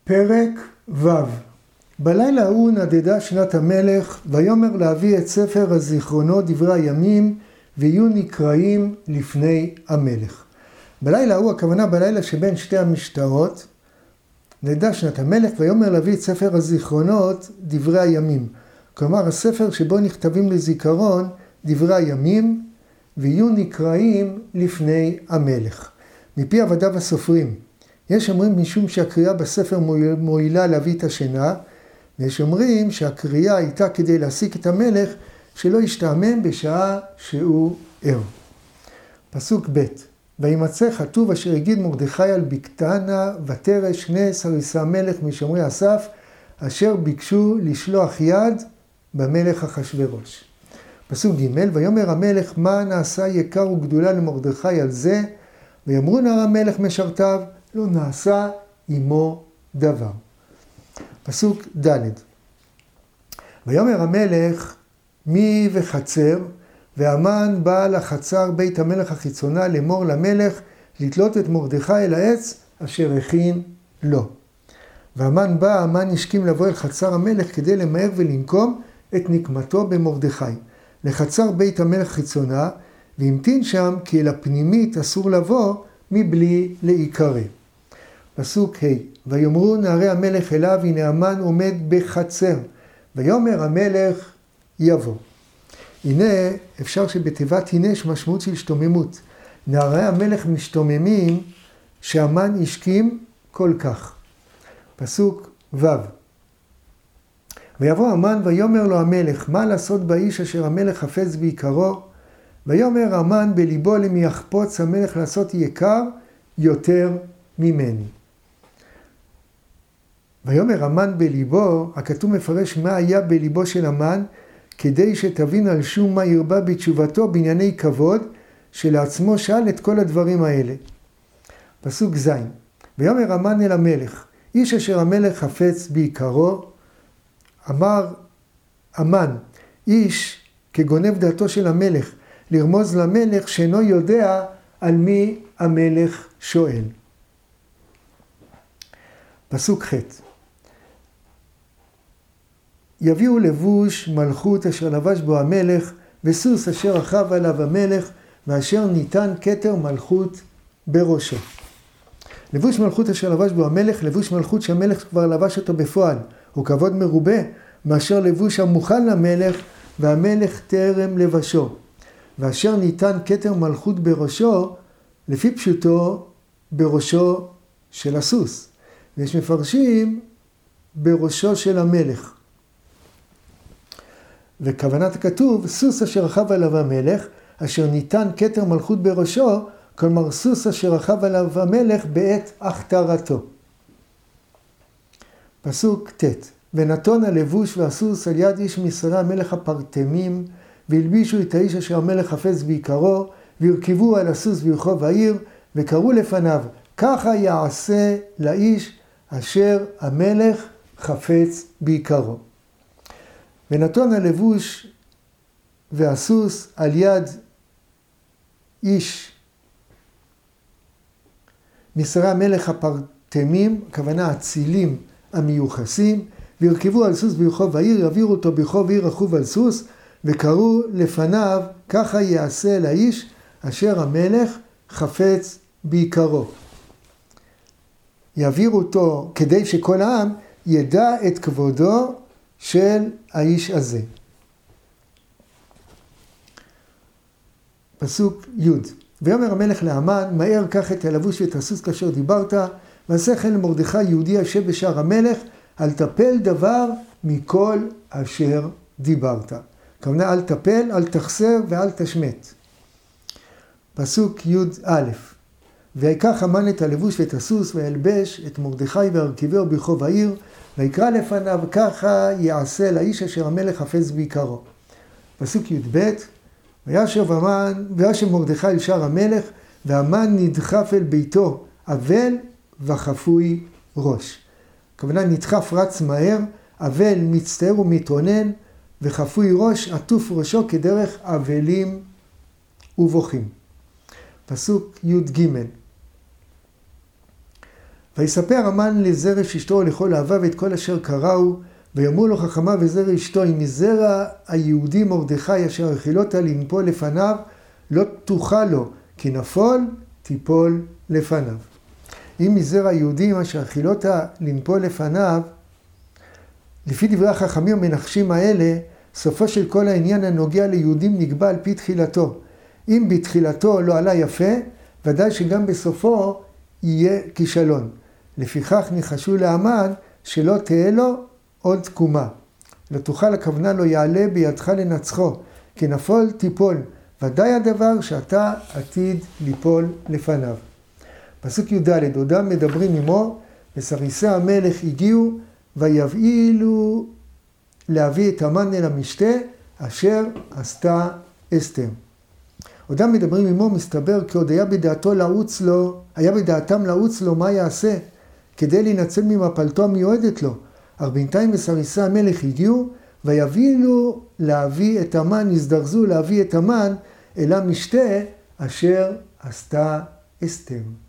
פרק ו'. בלילה ההוא נדדה שנת המלך, ויאמר להביא את ספר הזיכרונות דברי הימים, ויהיו נקראים לפני המלך. בלילה ההוא, הכוונה בלילה שבין שתי המשטרות, נדדה שנת המלך, ויאמר להביא את ספר הזיכרונות דברי הימים. כלומר, הספר שבו נכתבים לזיכרון דברי הימים, ויהיו נקראים לפני המלך. מפי עבדיו הסופרים. יש אומרים משום שהקריאה בספר מועילה להביא את השינה, ויש אומרים שהקריאה הייתה כדי להסיק את המלך שלא ישתעמם בשעה שהוא ער. פסוק ב'. וימצא כתוב אשר הגיד מרדכי על בקתנה ותרש שני סריסי המלך משומרי הסף, אשר ביקשו לשלוח יד במלך אחשוורוש. פסוק ג'. ויאמר המלך מה נעשה יקר וגדולה למרדכי על זה, ויאמרו נער המלך משרתיו, לא נעשה עמו דבר. פסוק ד'. ויאמר המלך מי וחצר, והמן בא לחצר בית המלך החיצונה לאמור למלך לתלות את מרדכי אל העץ אשר הכין לו. והמן בא, המן השכים לבוא אל חצר המלך כדי למהר ולנקום את נקמתו במרדכי. לחצר בית המלך חיצונה, והמתין שם כי אל הפנימית אסור לבוא מבלי להיקרא. פסוק ה'. ויאמרו נערי המלך אליו, הנה המן עומד בחצר. ויאמר המלך יבוא. הנה, אפשר שבתיבת הנה יש משמעות של השתוממות. נערי המלך משתוממים שהמן השכים כל כך. פסוק ו'. ויבוא המן ויאמר לו המלך, מה לעשות באיש אשר המלך חפץ ביקרו? ויאמר המן בליבו למי יחפוץ המלך לעשות יקר יותר ממני. ויאמר המן בליבו, הכתוב מפרש מה היה בליבו של המן, כדי שתבין על שום מה ירבה בתשובתו בענייני כבוד, שלעצמו שאל את כל הדברים האלה. פסוק ז'. ויאמר המן אל המלך, איש אשר המלך חפץ ביקרו, אמר המן, איש כגונב דעתו של המלך, לרמוז למלך שאינו יודע על מי המלך שואל. פסוק ח'. יביאו לבוש מלכות אשר לבש בו המלך, וסוס אשר רכב עליו המלך, ואשר ניתן כתר מלכות בראשו. לבוש מלכות אשר לבש בו המלך, לבוש מלכות שהמלך כבר לבש אותו בפועל, הוא כבוד מרובה, מאשר לבוש המוכן למלך, והמלך טרם לבשו. ואשר ניתן כתר מלכות בראשו, לפי פשוטו בראשו של הסוס. ויש מפרשים בראשו של המלך. וכוונת הכתוב, סוס אשר רכב עליו המלך, אשר ניתן כתר מלכות בראשו, כלומר סוס אשר רכב עליו המלך בעת הכתרתו. פסוק ט'. ונתון הלבוש והסוס על יד איש משרי המלך הפרטמים, והלבישו את האיש אשר המלך חפץ ביקרו, והרכבו על הסוס ברחוב העיר, וקראו לפניו, ככה יעשה לאיש אשר המלך חפץ ביקרו. ונתון הלבוש והסוס על יד איש משרי המלך הפרטמים, הכוונה הצילים המיוחסים, והרכבו על סוס ברחוב העיר, יעבירו אותו ברחוב עיר רכוב על סוס, וקראו לפניו, ככה יעשה לאיש אשר המלך חפץ ביקרו. יעבירו אותו כדי שכל העם ידע את כבודו של האיש הזה. פסוק י'. ויאמר המלך להמן, מהר קח את הלבוש ואת הסוס כאשר דיברת, ועשה כן למרדכי יהודי יושב בשער המלך, אל תפל דבר מכל אשר דיברת. כמובן אל תפל, אל תחסר ואל תשמט. פסוק י' ויקח המן את הלבוש ואת הסוס וילבש את מרדכי והרכבהו ברחוב העיר, ויקרא לפניו, ככה יעשה לאיש אשר המלך חפץ ביקרו. פסוק י' וישב מרדכי אל שער המלך, והמן נדחף אל ביתו, אבל וחפוי ראש. הכוונה נדחף רץ מהר, אבל מצטער ומתאונן, וחפוי ראש עטוף ראשו כדרך אבלים ובוכים. פסוק י' ויספר המן לזרש אשתו ולכל אהביו את כל אשר קראו, ויאמרו לו חכמה וזרע אשתו, אם מזרע היהודי מרדכי אשר הכילות לנפול לפניו, לא תוכל לו, כי נפול תיפול לפניו. אם מזרע היהודים אשר הכילות לנפול לפניו, לפי דברי החכמים המנחשים האלה, סופו של כל העניין הנוגע ליהודים נקבע על פי תחילתו. אם בתחילתו לא עלה יפה, ודאי שגם בסופו יהיה כישלון. לפיכך ניחשו להמן שלא תהיה לו עוד תקומה. לא תוכל הכוונה לא יעלה בידך לנצחו, כי נפול תיפול, ודאי הדבר שאתה עתיד ליפול לפניו. פסוק י"ד, עודם מדברים עמו, וסריסי המלך הגיעו, ויבהילו להביא את המן אל המשתה, אשר עשתה אסתר. עודם מדברים עמו, מסתבר כי עוד היה בדעתם לעוץ לו מה יעשה, כדי להינצל ממפלתו המיועדת לו. אך בינתיים וסריסי המלך הגיעו, ויבהילו להביא את המן, הזדרזו להביא את המן אל המשתה, אשר עשתה אסתר.